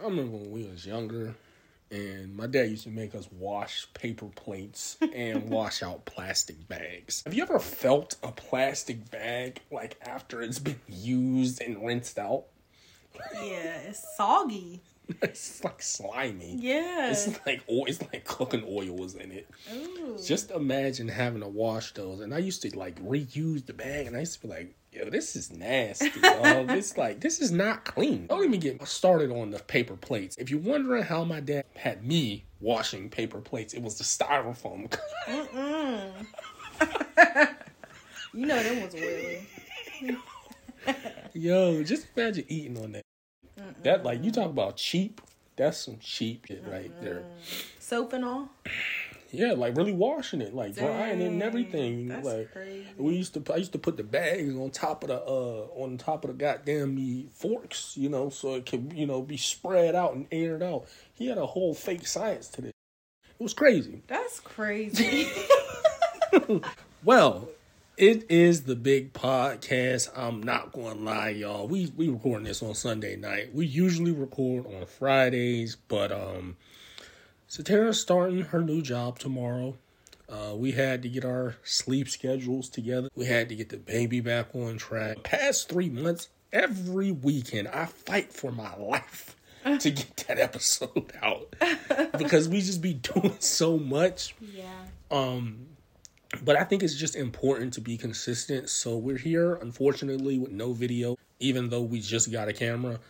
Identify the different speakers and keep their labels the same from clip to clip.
Speaker 1: remember when we was younger, and my dad used to make us wash paper plates and wash out plastic bags. Have you ever felt a plastic bag, like, after it's been used and rinsed out?
Speaker 2: Yeah, it's soggy.
Speaker 1: It's like slimy.
Speaker 2: Yeah.
Speaker 1: It's like cooking oil was in it.
Speaker 2: Ooh.
Speaker 1: Just imagine having to wash those. And I used to like reuse the bag, and I used to be like, yo, this is nasty, dog. This is not clean. Don't even get started on the paper plates. If you're wondering how my dad had me washing paper plates, it was the styrofoam.
Speaker 2: You know them was oily.
Speaker 1: Yo, just imagine eating on that. That, like, you talk about cheap, that's some cheap shit right there.
Speaker 2: Soap and all?
Speaker 1: Yeah, like really washing it, like drying it and everything.
Speaker 2: That's
Speaker 1: like
Speaker 2: crazy.
Speaker 1: I used to put the bags on top of the goddamn forks, so it could, be spread out and aired out. He had a whole fake science to this. It was crazy.
Speaker 2: That's crazy.
Speaker 1: Well, it is the big podcast. I'm not going to lie, y'all. We recording this on Sunday night. We usually record on Fridays, but Satara's starting her new job tomorrow. We had to get our sleep schedules together. We had to get the baby back on track. Past 3 months, every weekend, I fight for my life to get that episode out because we just be doing so much.
Speaker 2: Yeah.
Speaker 1: But I think it's just important to be consistent. So we're here, unfortunately, with no video, even though we just got a camera.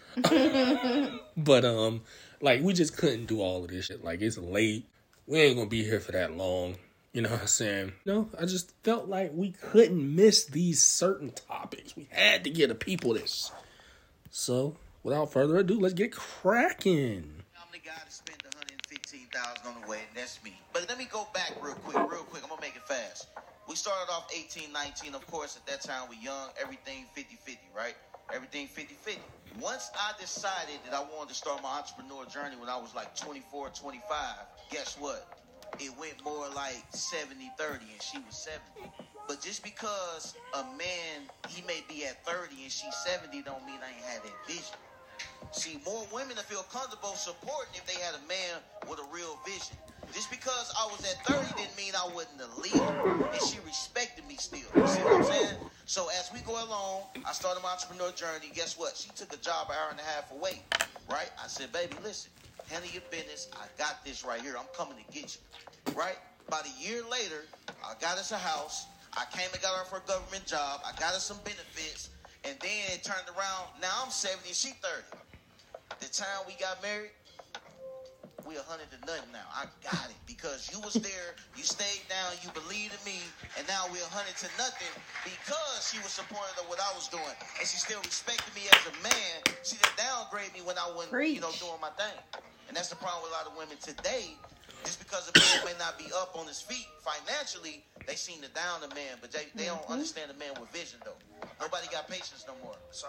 Speaker 1: But, we just couldn't do all of this shit. Like, it's late. We ain't gonna be here for that long. You know what I'm saying? I just felt like we couldn't miss these certain topics. We had to get the people this. So, without further ado, let's get cracking.
Speaker 3: I'm the guy that spent $115,000 on the wedding. That's me. But let me go back real quick. I'm gonna make it fast. We started off 18, 19. Of course, at that time, we young. Everything 50-50, right? Everything 50-50. Once I decided that I wanted to start my entrepreneur journey when I was like 24, 25, guess what? It went more like 70-30, and she was 70. But just because a man, he may be at 30 and she's 70, don't mean I ain't had that vision. See, more women will feel comfortable supporting if they had a man with a real vision. Just because I was at 30 didn't mean I wasn't a leader, and she respected me still. You see what I'm saying? So as we go along, I started my entrepreneur journey. Guess what? She took a job an hour and a half away, right? I said, baby, listen, handle your business. I got this right here. I'm coming to get you, right? About a year later, I got us a house. I came and got her for a government job. I got her some benefits, and then it turned around. Now I'm 70 and she 30. The time we got married, we 100 to nothing now. I got it because you was there, you stayed down, you believed in me, and now we're 100 to nothing because she was supportive of what I was doing, and she still respected me as a man. She didn't downgrade me when I wasn't, doing my thing. And that's the problem with a lot of women today. Just because a man may not be up on his feet financially, they seem to down the man, but they don't understand the man with vision though. Nobody got patience no more. So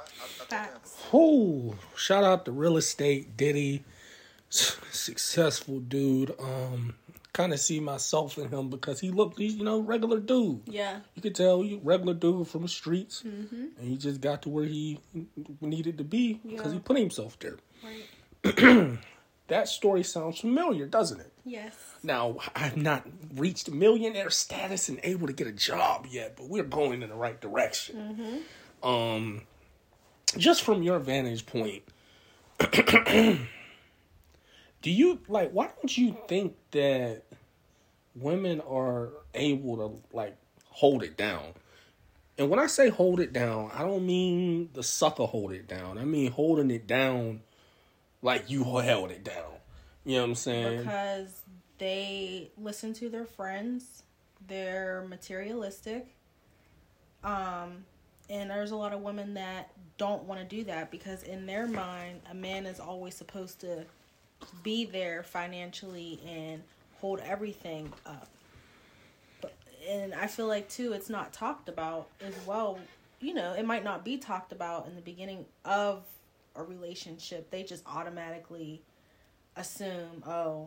Speaker 1: Oh, shout out to Real Estate Diddy. Successful dude. Kind of see myself in him because he's regular dude.
Speaker 2: Yeah.
Speaker 1: You could tell regular dude from the streets. And he just got to where he needed to be because he put himself there.
Speaker 2: Right.
Speaker 1: That story sounds familiar, doesn't it?
Speaker 2: Yes.
Speaker 1: Now, I've not reached millionaire status and able to get a job yet, but we're going in the right direction. Just from your vantage point, why don't you think that women are able to, hold it down? And when I say hold it down, I don't mean the sucker hold it down. I mean holding it down like you held it down. You know what I'm saying?
Speaker 2: Because they listen to their friends. They're materialistic. And there's a lot of women that don't want to do that because in their mind, a man is always supposed to be there financially and hold everything up. And I feel like, too, it's not talked about as well. It might not be talked about in the beginning of a relationship. They just automatically assume,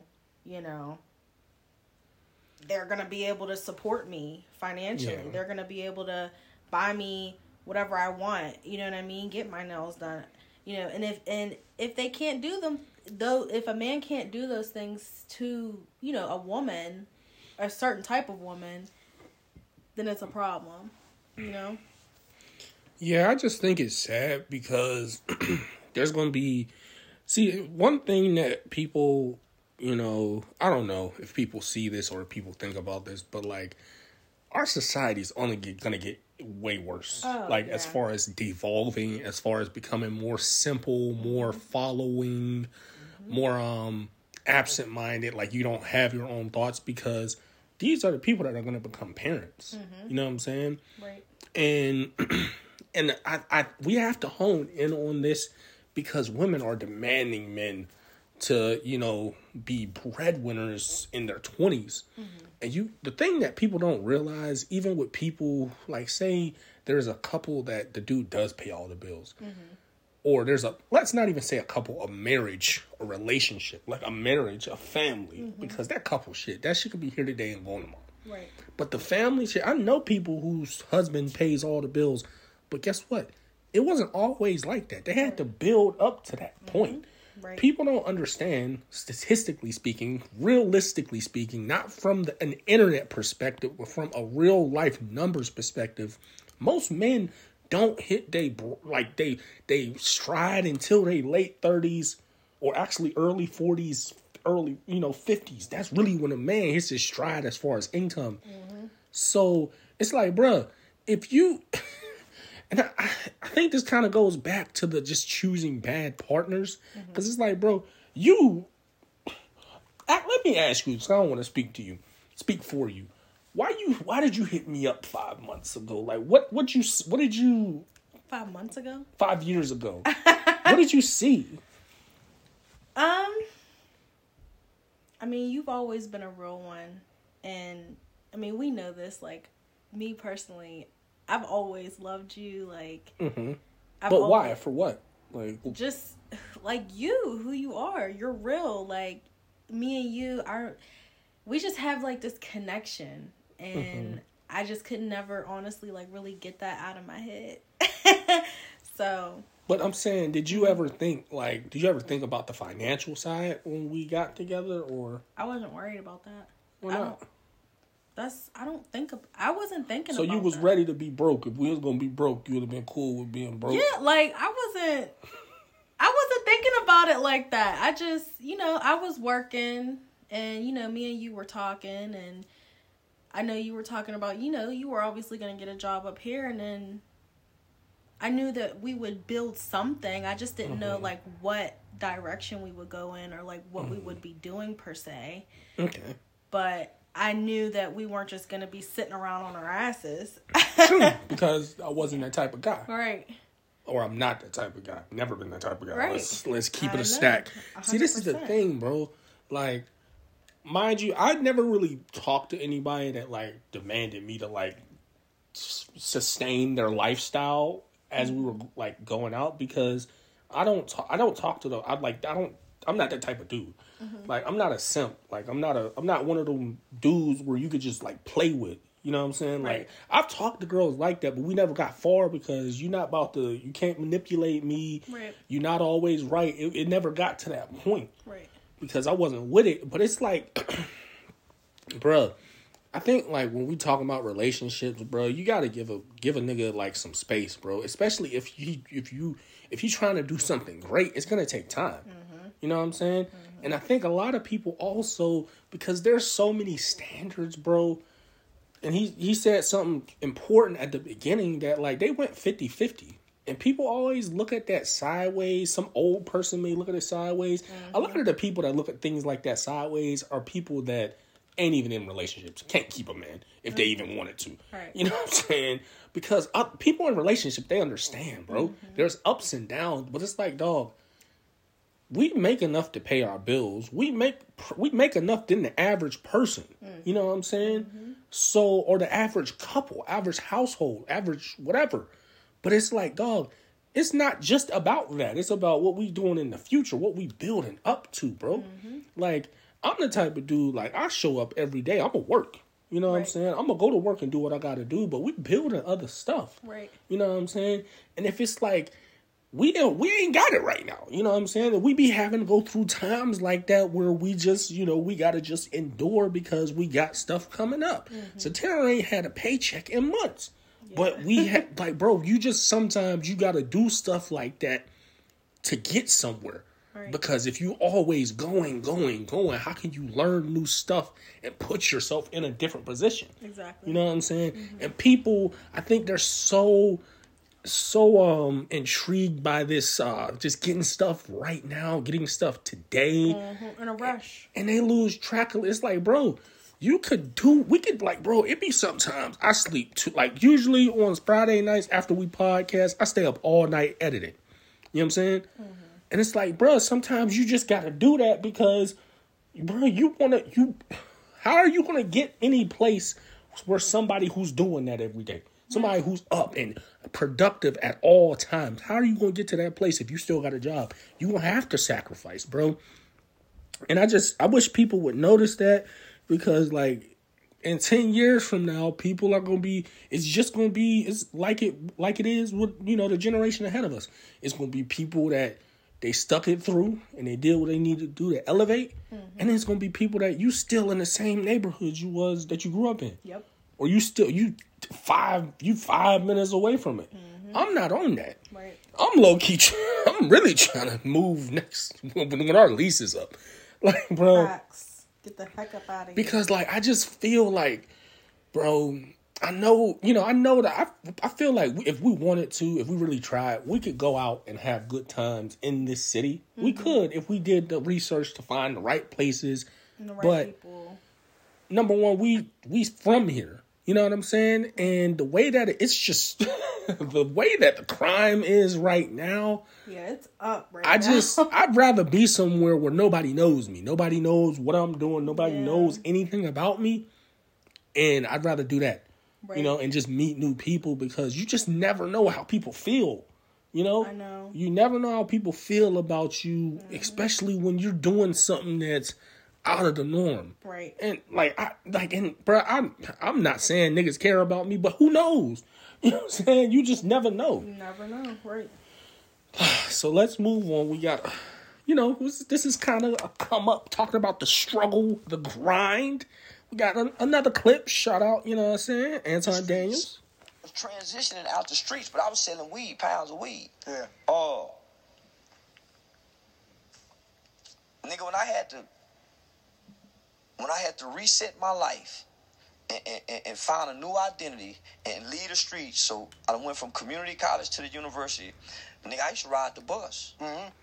Speaker 2: they're going to be able to support me financially. Yeah. They're going to be able to buy me whatever I want. You know what I mean? Get my nails done. You know, and if they can't do them, though, if a man can't do those things to, you know, a woman, a certain type of woman, then it's a problem, you know?
Speaker 1: Yeah, I just think it's sad because there's going to be... See, one thing that people, you know, I don't know if people see this or if people think about this, but, like, our society's only going to get way worse. As far as devolving, as far as becoming more simple, more following, more absent-minded, like you don't have your own thoughts, because these are the people that are going to become parents. You know what I'm saying?
Speaker 2: Right.
Speaker 1: And I we have to hone in on this, because women are demanding men to, you know, be breadwinners in their 20s. And the thing that people don't realize, even with people, like, say there's a couple that the dude does pay all the bills. Or let's not even say a couple, a marriage, a relationship, like a marriage, a family. Because that couple shit, that shit could be here today and gone tomorrow.
Speaker 2: Right.
Speaker 1: But the family shit, I know people whose husband pays all the bills, but guess what? It wasn't always like that. They had to build up to that point.
Speaker 2: Right.
Speaker 1: People don't understand, statistically speaking, realistically speaking, not from an internet perspective, but from a real life numbers perspective. Most men don't hit they stride until they late 30s, or actually early 40s, early 50s. That's really when a man hits his stride as far as income. So it's like, bruh, if you... And I think this kind of goes back to the just choosing bad partners. Because it's like, bro, let me ask you, because I don't want to speak for you. Why did you hit me up 5 months ago? Like, what did you...
Speaker 2: 5 months ago?
Speaker 1: 5 years ago. What did you see?
Speaker 2: I mean, you've always been a real one. And, I mean, we know this. Like, me personally... I've always loved you, like...
Speaker 1: But why? For what? Like...
Speaker 2: Just, like, you, who you are. You're real. Like, me and you we just have, like, this connection. And I just could never, honestly, like, really get that out of my head. So...
Speaker 1: But I'm saying, did you ever think about the financial side when we got together, or...
Speaker 2: I wasn't worried about that.
Speaker 1: Why not?
Speaker 2: I wasn't thinking about that.
Speaker 1: So you was ready to be broke. If we was going to be broke, you would have been cool with being broke.
Speaker 2: Yeah, like, I wasn't thinking about it like that. I just, I was working, and, me and you were talking, and I know you were talking about, you were obviously going to get a job up here, and then I knew that we would build something. I just didn't know, like, what direction we would go in, or, like, what we would be doing, per se.
Speaker 1: Okay.
Speaker 2: But... I knew that we weren't just going to be sitting around on our asses.
Speaker 1: True, because I wasn't that type of guy.
Speaker 2: Right.
Speaker 1: Or I'm not that type of guy. Never been that type of guy.
Speaker 2: Right.
Speaker 1: Let's keep it a stack. 100%. See, this is the thing, bro. Like, mind you, I'd never really talked to anybody that, like, demanded me to, like, sustain their lifestyle as we were, like, going out, because I don't talk to them. I'm not that type of dude. Like, I'm not a simp. Like, I'm not one of them dudes where you could just, like, play with. You know what I'm saying?
Speaker 2: Right.
Speaker 1: Like, I've talked to girls like that, but we never got far, because you can't manipulate me.
Speaker 2: Right.
Speaker 1: You're not always right. It never got to that point.
Speaker 2: Right.
Speaker 1: Because I wasn't with it. But it's like, bruh, I think, like, when we talk about relationships, bro, you gotta give a nigga, like, some space, bro. Especially if he's trying to do something great, it's gonna take time. You know what I'm saying? And I think a lot of people also, because there's so many standards, bro. And he said something important at the beginning, that, like, they went 50-50. And people always look at that sideways. Some old person may look at it sideways. A lot of the people that look at things like that sideways are people that ain't even in relationships, can't keep a man if they even wanted to.
Speaker 2: Right.
Speaker 1: You know what I'm saying? Because people in relationships, they understand, bro. There's ups and downs, but it's like, dog, we make enough to pay our bills. We make enough than the average person. You know what I'm saying? So, or the average couple, average household, average whatever. But it's like, dog, it's not just about that. It's about what we doing in the future, what we building up to, bro. Like, I'm the type of dude, like, I show up every day. I'm going to work. You know what I'm saying? I'm going to go to work and do what I got to do, but we building other stuff.
Speaker 2: Right.
Speaker 1: You know what I'm saying? And if it's like, we ain't got it right now. You know what I'm saying? We be having to go through times like that where we just, we got to just endure because we got stuff coming up. So Tara ain't had a paycheck in months. Yeah. But we had, like, bro, sometimes you got to do stuff like that to get somewhere. Right. Because if you always going, how can you learn new stuff and put yourself in a different position?
Speaker 2: Exactly.
Speaker 1: You know what I'm saying? And people, I think they're so intrigued by this just getting stuff right now, getting stuff today.
Speaker 2: In a rush.
Speaker 1: And they lose track of it. It's like, bro, bro, it be sometimes I sleep too. Like, usually on Friday nights after we podcast, I stay up all night editing. You know what I'm saying? And it's like, bro, sometimes you just gotta do that because, bro, how are you gonna get any place where somebody who's doing that every day? Somebody who's up and productive at all times. How are you going to get to that place if you still got a job? You going to have to sacrifice, bro. And I wish people would notice that because, like, in 10 years from now, people are going to be, it's like it is with, the generation ahead of us. It's going to be people that they stuck it through and they did what they needed to do to elevate. And it's going to be people that you still in the same neighborhood that you grew up in.
Speaker 2: Yep.
Speaker 1: Or you 5 minutes away from it. I'm not on that.
Speaker 2: Right.
Speaker 1: I'm low key. I'm really trying to move next when our lease is up. Like, bro,
Speaker 2: Facts. Get the heck up out of here.
Speaker 1: Because, like, I just feel like, bro, I know that I feel like if we wanted to, if we really tried, we could go out and have good times in this city. We could if we did the research to find the right places.
Speaker 2: And the right people.
Speaker 1: Number one, we from here. You know what I'm saying? And the way that it's just the way that the crime is right now.
Speaker 2: Yeah, it's up right now.
Speaker 1: I'd rather be somewhere where nobody knows me. Nobody knows what I'm doing. Nobody knows anything about me. And I'd rather do that. Right. And just meet new people because you just never know how people feel. I
Speaker 2: know.
Speaker 1: You never know how people feel about you, especially when you're doing something that's out of the norm.
Speaker 2: Right.
Speaker 1: And bro, I'm not saying niggas care about me, but who knows? You know what I'm saying? You just never know.
Speaker 2: You never know, right.
Speaker 1: So let's move on. We got, this is kind of a come up talking about the struggle, the grind. We got another clip. Shout out, you know what I'm saying? Anton Daniels.
Speaker 4: I was transitioning out the streets, but I was selling pounds of weed.
Speaker 5: Yeah.
Speaker 4: Nigga, when I had to reset my life and find a new identity and leave the streets, so I went from community college to the university. Nigga, I used to ride the bus.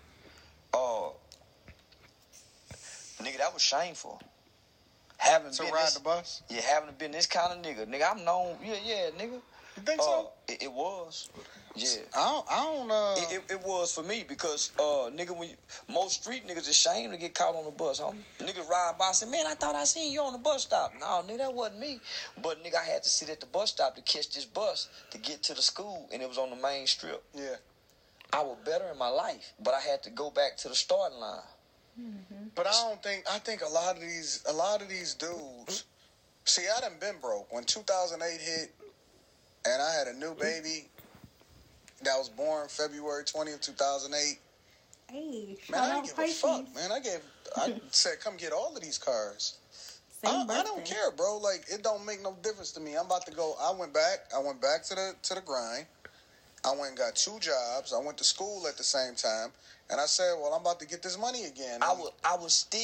Speaker 4: Nigga, that was shameful. Having
Speaker 5: ride the bus?
Speaker 4: Yeah, having been this kind of nigga. Nigga, I'm known. Yeah, nigga.
Speaker 5: You think so?
Speaker 4: It was. Yeah.
Speaker 5: I don't.
Speaker 4: It was for me because nigga, most street niggas ashamed to get caught on the bus. Niggas ride by and say, man, I thought I seen you on the bus stop. No, nigga, that wasn't me. But nigga, I had to sit at the bus stop to catch this bus to get to the school, and it was on the main strip.
Speaker 5: Yeah.
Speaker 4: I was better in my life, but I had to go back to the starting line.
Speaker 5: But I think a lot of these dudes. See, I done been broke when 2008 hit, and I had a new baby that was born February 20th, 2008.
Speaker 2: Hey,
Speaker 5: man, I didn't give a fuck, man. I said, come get all of these cars. I don't care, bro. Like, it don't make no difference to me. I'm about to go. I went back to the grind. I went and got 2 jobs. I went to school at the same time. And I said, well, I'm about to get this money again.
Speaker 4: I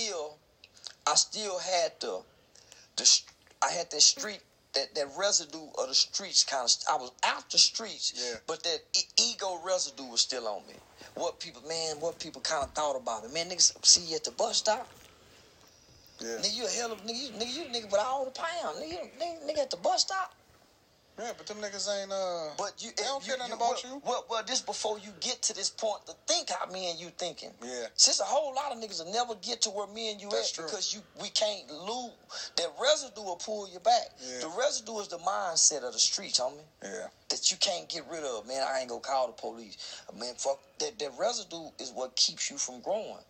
Speaker 4: still had I had that street, that residue of the streets kind of, I was out the streets, but that ego residue was still on me. What people kind of thought about it. Man, niggas see you at the bus stop.
Speaker 5: Yeah.
Speaker 4: Nigga, you a hell of you nigga with all the pound. Nigga at the bus stop.
Speaker 5: Yeah, but them niggas ain't, they don't care nothing about you.
Speaker 4: Well, this before you get to this point to think how me and you thinking.
Speaker 5: Yeah.
Speaker 4: Since a whole lot of niggas will never get to where me and you
Speaker 5: That's
Speaker 4: at
Speaker 5: true.
Speaker 4: because we can't lose. That residue will pull you back.
Speaker 5: Yeah.
Speaker 4: The residue is the mindset of the streets, homie.
Speaker 5: Yeah.
Speaker 4: That you can't get rid of. Man, I ain't gonna call the police. Man, fuck. That residue is what keeps you from growing.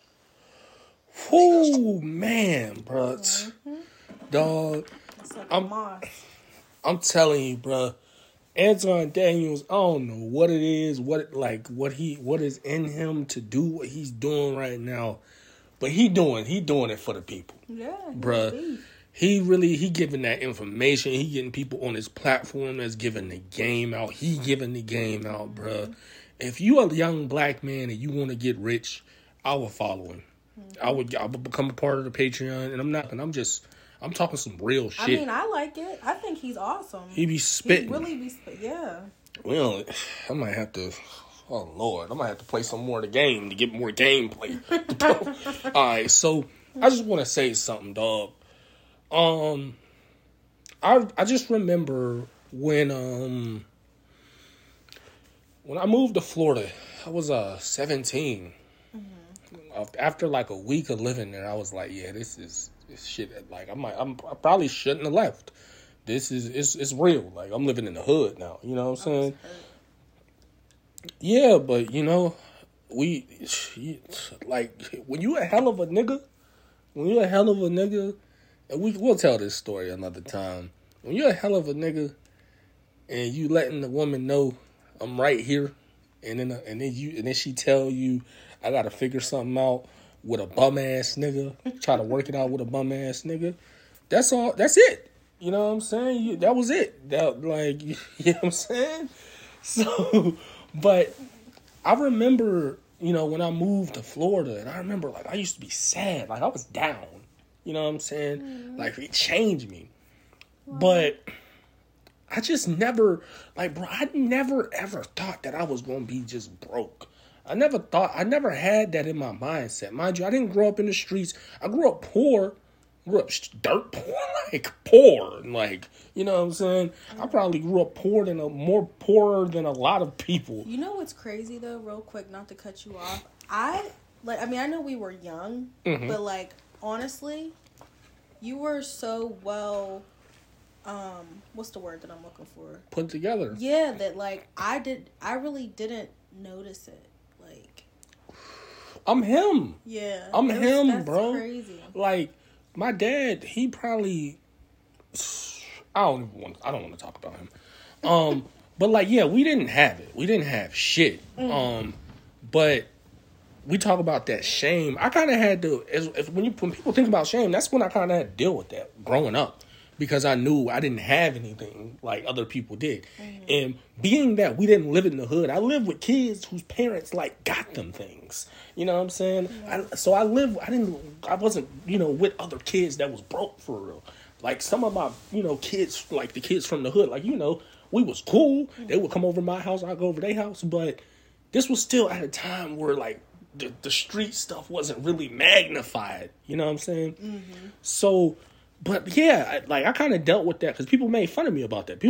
Speaker 1: Oh, man, bro. Dog.
Speaker 2: It's like a moss.
Speaker 1: I'm telling you, bro. Anton Daniels, I don't know what it is, what is in him to do what he's doing right now, but he doing it for the people.
Speaker 2: Yeah,
Speaker 1: bruh. He giving that information. He getting people on his platform that's giving the game out. He giving the game out, bruh. If you a young black man and you want to get rich, I will follow him. I would become a part of the Patreon, and I'm talking some real shit.
Speaker 2: I mean, I like it. I think he's awesome.
Speaker 1: He be spitting.
Speaker 2: He really be spitting, yeah.
Speaker 1: Well, I might have to, oh Lord, I might have to play some more of the game to get more gameplay. Alright, so I just want to say something, dog. I just remember when I moved to Florida, I was 17. After like a week of living there, I was like, yeah, this shit. Like I probably shouldn't have left. This is it's real. Like I'm living in the hood now. You know what I'm saying? Yeah, but you know, like when you a hell of a nigga, and we'll tell this story another time. When you're a hell of a nigga, and you letting the woman know I'm right here, and then she tell you I gotta figure something out with a bum ass nigga, try to work it out with a bum ass nigga. That's all. That's it. You know what I'm saying? That was it. That like, you know what I'm saying? So, but I remember, you know, when I moved to Florida, and I remember like I used to be sad, like I was down. You know what I'm saying? Mm-hmm. Like it changed me, but I just never, like, bro, I never ever thought that I was gonna be just broke. I never had that in my mindset. Mind you, I didn't grow up in the streets. I grew up poor. Dirt poor, like poor. Like, you know what I'm saying? I probably grew up more poorer than a lot of people.
Speaker 2: You know what's crazy though, real quick, not to cut you off. I know we were young, but like, honestly, you were so well, what's the word that I'm looking for?
Speaker 1: Put together.
Speaker 2: Yeah, that like, I really didn't notice it.
Speaker 1: I'm him.
Speaker 2: Yeah.
Speaker 1: That's bro.
Speaker 2: Crazy.
Speaker 1: Like, my dad, he probably, I don't want to talk about him. But like, yeah, we didn't have it. We didn't have shit. But we talk about that shame. I kind of had to, when people think about shame, that's when I kind of had to deal with that growing up. Because I knew I didn't have anything like other people did. And being that we didn't live in the hood, I lived with kids whose parents like got them things. You know what I'm saying? I wasn't, you know, with other kids that was broke for real. Like some of my, you know, kids, like the kids from the hood, like, you know, we was cool. They would come over my house, I'd go over their house. But this was still at a time where like the street stuff wasn't really magnified. You know what I'm saying? So... But yeah, I kind of dealt with that because people made fun of me about that.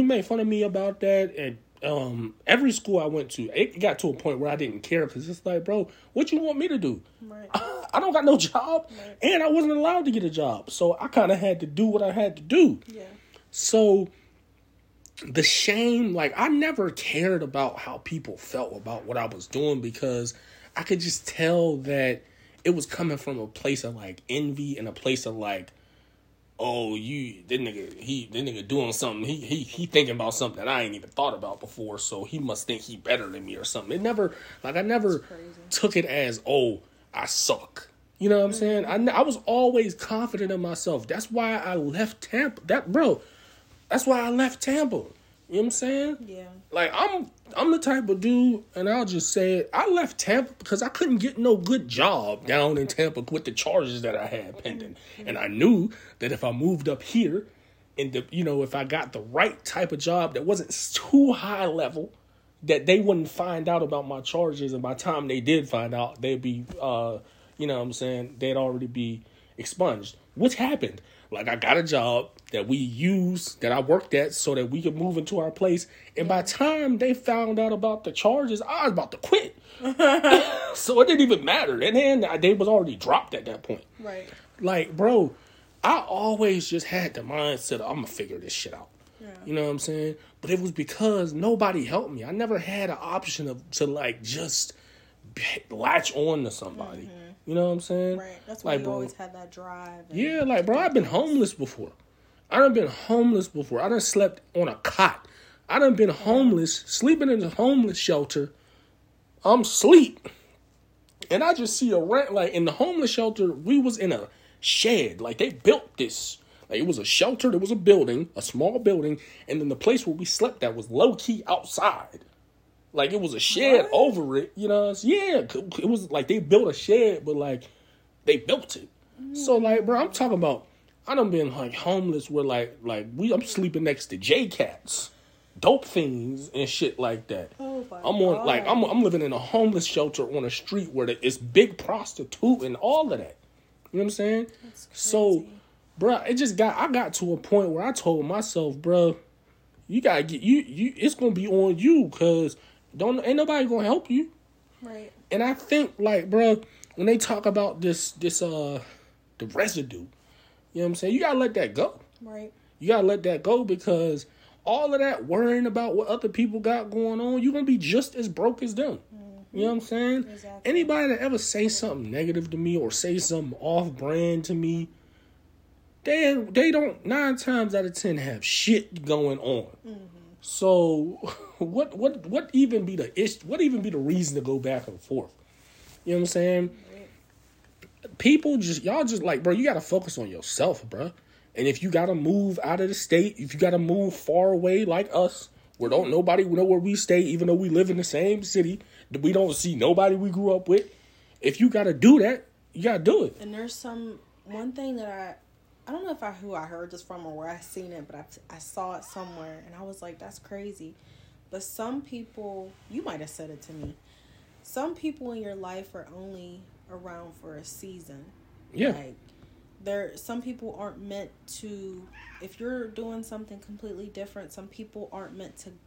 Speaker 1: And every school I went to, it got to a point where I didn't care because it's like, bro, what you want me to do? Right. I don't got no job, and I wasn't allowed to get a job, so I kind of had to do what I had to do. Yeah. So the shame, like I never cared about how people felt about what I was doing because I could just tell that it was coming from a place of like envy and a place of like, oh, that nigga doing something. He thinking about something that I ain't even thought about before, so he must think he better than me or something. I never took it as, oh, I suck. You know what I'm saying? I was always confident in myself. That's why I left Tampa. That's why I left Tampa. You know what I'm saying? Yeah. Like, I'm the type of dude, and I'll just say it, I left Tampa because I couldn't get no good job down in Tampa with the charges that I had pending. And I knew that if I moved up here, and if I got the right type of job that wasn't too high level, that they wouldn't find out about my charges, and by the time they did find out, they'd be, you know what I'm saying, they'd already be expunged. Which happened. Like, I got a job that I worked at so that we could move into our place. And by the time they found out about the charges, I was about to quit. So it didn't even matter. And then they was already dropped at that point. Right. Like, bro, I always just had the mindset of, I'm going to figure this shit out. Yeah. You know what I'm saying? But it was because nobody helped me. I never had an option to like, just latch on to somebody. You know what I'm saying?
Speaker 2: Right. That's why you always had that drive.
Speaker 1: Yeah, like, bro, I've been homeless before. I done slept on a cot. I done been homeless, sleeping in a homeless shelter. I'm asleep. And I just see a rent, like, in the homeless shelter, we was in a shed. Like, they built this. Like, it was a shelter, there was a building, a small building, and then the place where we slept at was low-key outside. Like, it was a shed over it, you know? Yeah, it was like they built a shed, but, like, they built it. So, like, bro, I'm talking about, I done been, like, homeless where, I'm sleeping next to J-Cats. Dope things and shit like that.
Speaker 2: Oh my
Speaker 1: God. I'm living in a homeless shelter on a street where it's big prostitute and all of that. You know what I'm saying?
Speaker 2: That's crazy.
Speaker 1: So, bro, I got to a point where I told myself, bro, you gotta get it's gonna be on you, cause ain't nobody gonna help you.
Speaker 2: Right.
Speaker 1: And I think, like, bro, when they talk about the residue, you know what I'm saying? You gotta let that go.
Speaker 2: Right.
Speaker 1: You gotta let that go, because all of that worrying about what other people got going on, you're going to be just as broke as them. You know what I'm saying?
Speaker 2: Exactly.
Speaker 1: Anybody that ever say something negative to me or say something off-brand to me, they don't, 9 times out of 10, have shit going on. So what even be the issue? What even be the reason to go back and forth? You know what I'm saying? People y'all just like, bro, you got to focus on yourself, bro. And if you got to move out of the state, if you got to move far away like us, where don't nobody know where we stay, even though we live in the same city, we don't see nobody we grew up with. If you got to do that, you got to do it.
Speaker 2: And there's one thing that I don't know who I heard this from or where I seen it, but I saw it somewhere and I was like, that's crazy. But some people, you might have said it to me, some people in your life are only around for a season.
Speaker 1: Yeah.
Speaker 2: Like, some people aren't meant to, if you're doing something completely different, some people aren't meant to,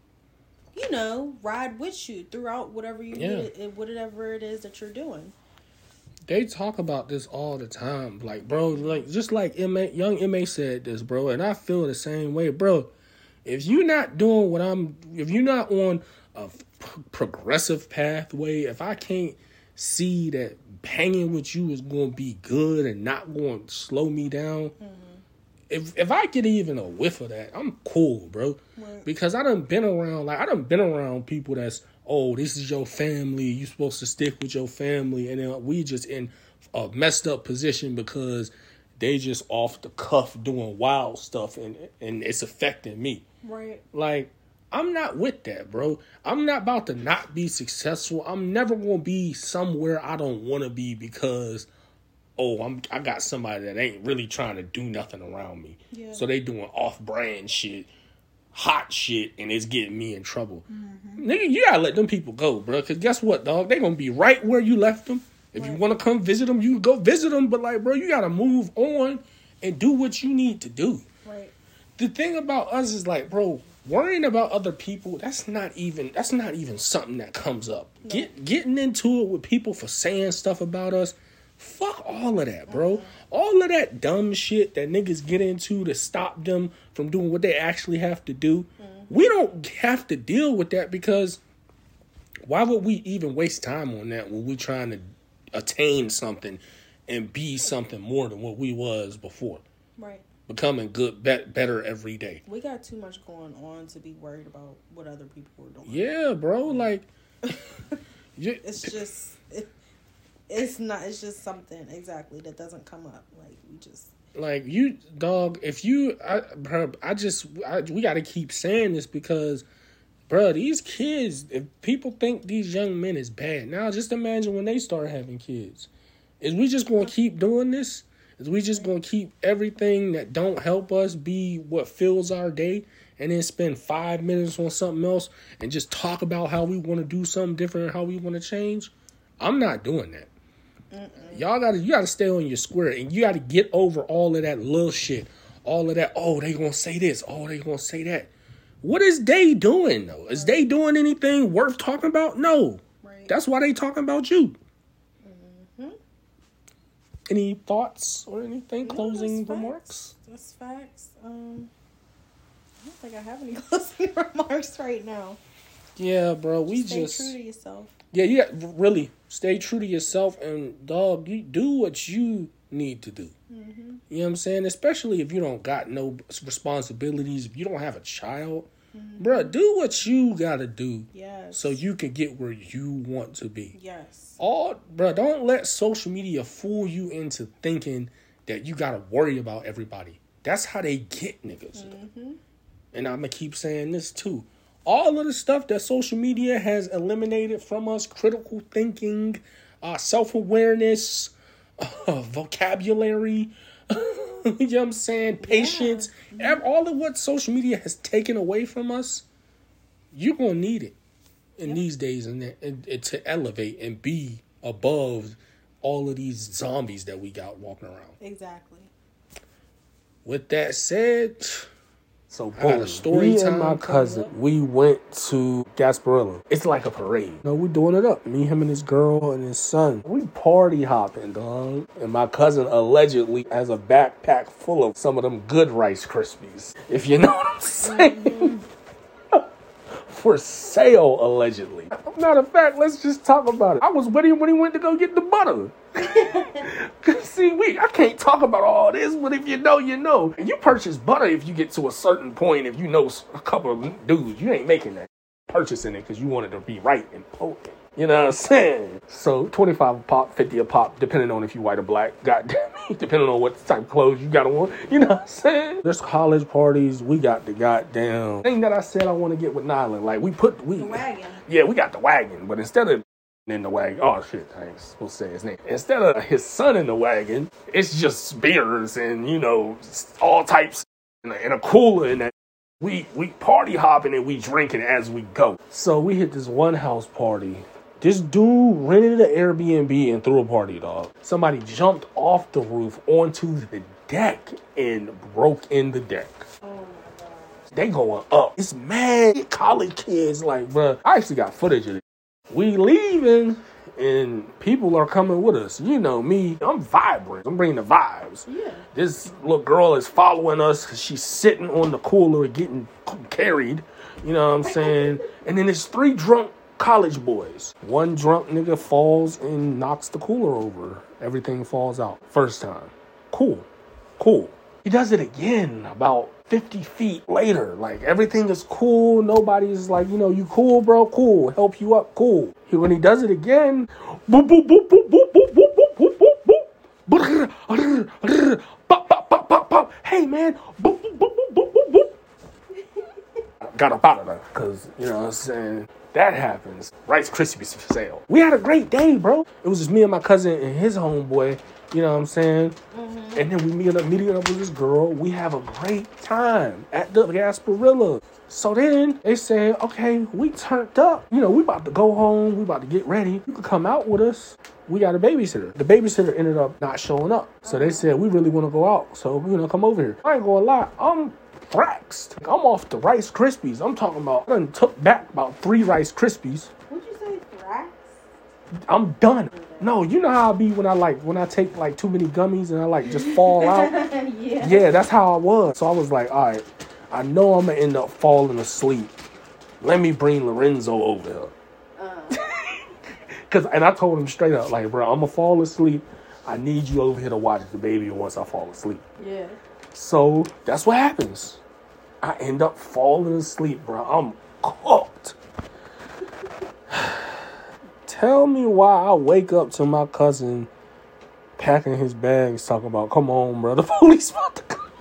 Speaker 2: ride with you throughout whatever whatever it is that you're doing.
Speaker 1: They talk about this all the time. Like, bro, like, just like young M.A. said this, bro, and I feel the same way, bro. If you're not doing if you're not on a progressive pathway, if I can't see that hanging with you is going to be good and not going to slow me down, if I get even a whiff of that, I'm cool, bro. Right. Because I done been around people that's, oh, this is your family, you supposed to stick with your family, and then we just in a messed up position because they just off the cuff doing wild stuff, and it's affecting me. Right. Like, I'm not with that, bro. I'm not about to not be successful. I'm never going to be somewhere I don't want to be because, I got somebody that ain't really trying to do nothing around me. Yeah. So they doing off-brand shit, hot shit, and it's getting me in trouble. Mm-hmm. Nigga, you gotta let them people go, bro. Because guess what, dog? They gonna be right where you left them. If you want to come visit them, you go visit them. But, like, bro, you gotta move on and do what you need to do. Right. The thing about us is, like, bro, worrying about other people, that's not even something that comes up. No. Getting into it with people for saying stuff about us, fuck all of that, bro. Uh-huh. All of that dumb shit that niggas get into to stop them from doing what they actually have to do. Mm-hmm. We don't have to deal with that, because why would we even waste time on that when we're trying to attain something and be something more than what we was before? Right. Becoming good, better every day.
Speaker 2: We got too much going on to be worried about what other people are doing.
Speaker 1: Yeah, bro. Like,
Speaker 2: it's just it's just something exactly that doesn't come up. Like, we just,
Speaker 1: like, you, dog. We got to keep saying this because, bro, these kids. If people think these young men is bad, now just imagine when they start having kids. Is we just gonna keep doing this? Is we just going to keep everything that don't help us be what fills our day, and then spend 5 minutes on something else and just talk about how we want to do something different and how we want to change? I'm not doing that. You got to stay on your square, and you got to get over all of that little shit. All of that, oh, they going to say this. Oh, they going to say that. What is they doing, though? Is they doing anything worth talking about? No. Right. That's why they talking about you. Any thoughts or anything? No, closing remarks?
Speaker 2: That's facts. I don't think I have any closing remarks right now.
Speaker 1: Yeah, bro.
Speaker 2: Stay true to yourself.
Speaker 1: Yeah, really. Stay true to yourself, and, dog, you do what you need to do. Mm-hmm. You know what I'm saying? Especially if you don't got no responsibilities, if you don't have a child. Bruh, do what you gotta do.
Speaker 2: Yes.
Speaker 1: So you can get where you want to be.
Speaker 2: Yes.
Speaker 1: Bruh, don't let social media fool you into thinking that you gotta worry about everybody. That's how they get niggas. Mm-hmm. And I'm gonna keep saying this too. All of the stuff that social media has eliminated from us, critical thinking, self-awareness, vocabulary, you know what I'm saying, patience, all of what social media has taken away from us, you're going to need it in these days and to elevate and be above all of these zombies that we got walking around.
Speaker 2: Exactly.
Speaker 1: With that said... So,
Speaker 6: I had a story
Speaker 1: me
Speaker 6: time
Speaker 1: and my cousin, we went to Gasparilla. It's like a parade. No, we doing it up. Me, him, and his girl and his son. We party hopping, dog. And my cousin allegedly has a backpack full of some of them good Rice Krispies. If you know what I'm saying. For sale, allegedly. Matter of fact, let's just talk about it. I was with him when he went to go get the butter. See, I can't talk about all this, but if you know, you know. And you purchase butter if you get to a certain point. If you know a couple of dudes, you ain't making that. Purchasing it because you want it to be right and potent. You know what I'm saying? So 25 a pop, 50 a pop, depending on if you white or black. Goddamn me, depending on what type of clothes you got on. You know what I'm saying? There's college parties. We got the goddamn thing that I said I want to get with Nyla. Like the wagon. Yeah, we got the wagon, but instead of in the wagon, oh shit, I ain't supposed to say his name. Instead of his son in the wagon, it's just beers and all types in a cooler and that. We party hopping and we drinking as we go. So we hit this one house party. This dude rented an Airbnb and threw a party, dog. Somebody jumped off the roof onto the deck and broke in the deck. Oh my God. They going up. It's mad college kids. Like, bruh, I actually got footage of it. We leaving and people are coming with us. You know me, I'm vibrant. I'm bringing the vibes. Yeah. This little girl is following us because she's sitting on the cooler getting carried. You know what I'm saying? And then there's 3 drunk college boys. One drunk nigga falls and knocks the cooler over. Everything falls out. First time. Cool. He does it again about 50 feet later. Like, everything is cool. Nobody's like, you cool, bro? Cool. Help you up? Cool. When he does it again, boop, boop, boop, boop, boop, boop, boop, boop, boop, boop, boop, pop, pop, pop, pop, pop. Hey, man. Boop, boop, boop, boop, boop, boop, boop. Got up out of there. Because, you know what I'm saying? That happens. Rice Krispies for sale. We had a great day, bro. It was just me and my cousin and his homeboy. You know what I'm saying? Mm-hmm. And then we meeting up with this girl. We have a great time at the Gasparilla. So then they said, okay, we turned up. We about to go home. We about to get ready. You could come out with us. We got a babysitter. The babysitter ended up not showing up. So they said, we really want to go out. So, come over here. I ain't gonna lie. I'm fraxed. I'm off the Rice Krispies. I'm talking about, I done took back about 3 Rice Krispies.
Speaker 2: What'd you say, fraxed?
Speaker 1: I'm done. No, you know how I be when I take like too many gummies and I just fall out? Yeah, that's how I was. So I was like, all right, I know I'm going to end up falling asleep. Let me bring Lorenzo over here. And I told him straight up, like, bro, I'm going to fall asleep. I need you over here to watch the baby once I fall asleep. Yeah. So that's what happens. I end up falling asleep, bro. I'm cooked. Tell me why I wake up to my cousin packing his bags, talking about, come on, bro, the police about to come.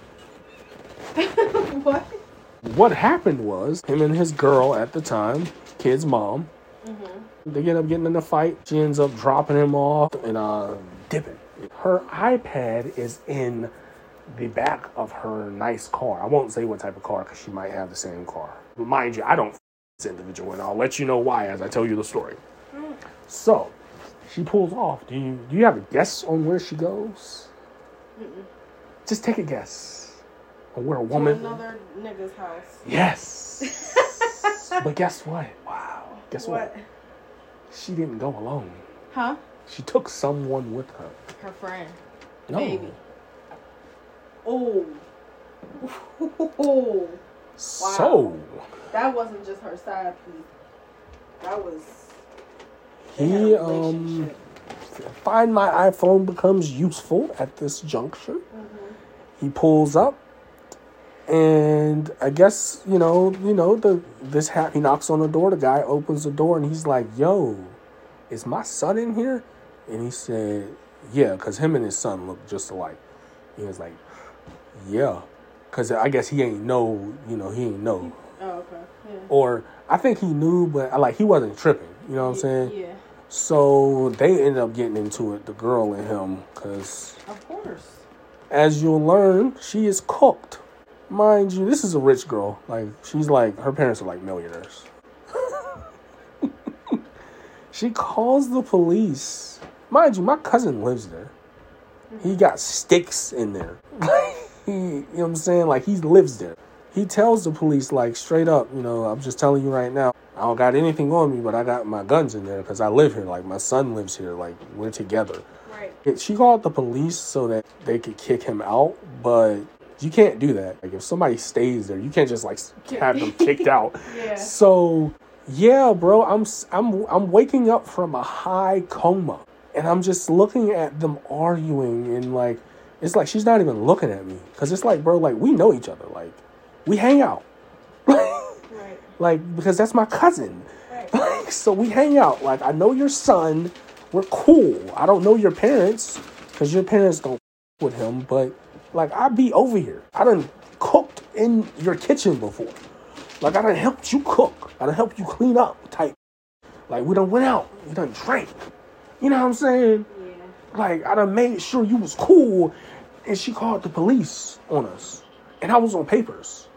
Speaker 1: What? What happened was, him and his girl at the time, kid's mom, they end up getting in a fight. She ends up dropping him off and dipping. Her iPad is in the back of her nice car. I won't say what type of car because she might have the same car. But mind you, I don't this individual, and I'll let you know why as I tell you the story. So, she pulls off. Do you have a guess on where she goes? Mm-mm. Just take a guess on where a woman...
Speaker 2: To another nigga's house.
Speaker 1: Yes. But guess what? Wow. Guess what? She didn't go alone.
Speaker 2: Huh?
Speaker 1: She took someone with her.
Speaker 2: Her friend.
Speaker 1: No.
Speaker 2: Baby. Oh. Wow.
Speaker 1: So.
Speaker 2: That wasn't just her side piece. That was...
Speaker 1: Find My iPhone becomes useful at this juncture. Mm-hmm. He pulls up. And I guess, he knocks on the door. The guy opens the door and he's like, yo, is my son in here? And he said, yeah, because him and his son look just alike. He was like, yeah, because I guess he ain't know.
Speaker 2: Oh, okay. Yeah.
Speaker 1: Or I think he knew, but he wasn't tripping. You know what I'm saying?
Speaker 2: Yeah.
Speaker 1: So they ended up getting into it, the girl and him, because...
Speaker 2: Of course.
Speaker 1: As you'll learn, she is cooked. Mind you, this is a rich girl. She's her parents are millionaires. She calls the police. Mind you, my cousin lives there. He got sticks in there. You know what I'm saying? He lives there. He tells the police, straight up, I'm just telling you right now, I don't got anything on me, but I got my guns in there because I live here. My son lives here. We're together.
Speaker 2: Right.
Speaker 1: She called the police so that they could kick him out, but you can't do that. If somebody stays there, you can't just have them kicked out.
Speaker 2: Yeah.
Speaker 1: So, yeah, bro, I'm waking up from a high coma, and I'm just looking at them arguing, and it's she's not even looking at me, because it's bro, we know each other, we hang out,
Speaker 2: right.
Speaker 1: Because that's my cousin,
Speaker 2: right.
Speaker 1: So we hang out. I know your son. We're cool. I don't know your parents, because your parents don't with him, but I be over here. I done cooked in your kitchen before. I done helped you cook. I done helped you clean up type. We done went out. We done drank. You know what I'm saying?
Speaker 2: Yeah.
Speaker 1: I done made sure you was cool. And she called the police on us. And I was on papers.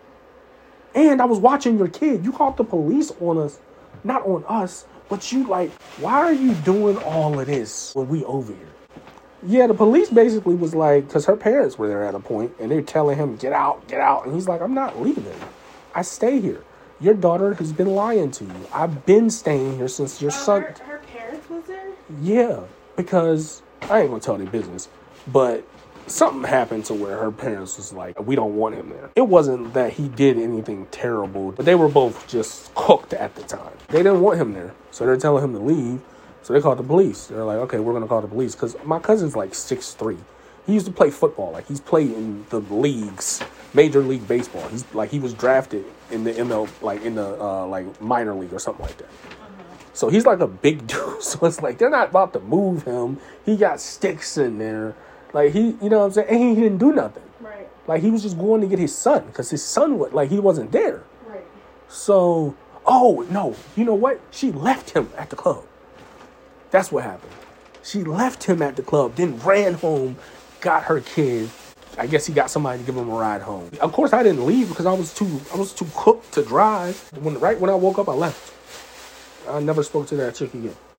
Speaker 1: And I was watching your kid. You called the police on us. Not on us. But you why are you doing all of this when we over here? Yeah, the police basically was because her parents were there at a point, and they're telling him, get out. And he's like, I'm not leaving. I stay here. Your daughter has been lying to you. I've been staying here since your son...
Speaker 2: Her parents was there?
Speaker 1: Yeah, because I ain't going to tell their business, but something happened to where her parents was we don't want him there. It wasn't that he did anything terrible, but they were both just cooked at the time. They didn't want him there, so they're telling him to leave. So they called the police. They're like, okay, we're going to call the police. Because my cousin's 6'3". He used to play football. He's played in the leagues, Major League Baseball. He's he was drafted in the ML, in the minor league or something like that. So he's a big dude. So it's they're not about to move him. He got sticks in there. You know what I'm saying? And he didn't do nothing.
Speaker 2: Right.
Speaker 1: He was just going to get his son, because his son was, he wasn't there.
Speaker 2: Right.
Speaker 1: So, oh, no. You know what? She left him at the club. That's what happened. She left him at the club, then ran home, got her kid. I guess he got somebody to give him a ride home. Of course, I didn't leave because I was too cooked to drive. Right when I woke up, I left. I never spoke to that chick again.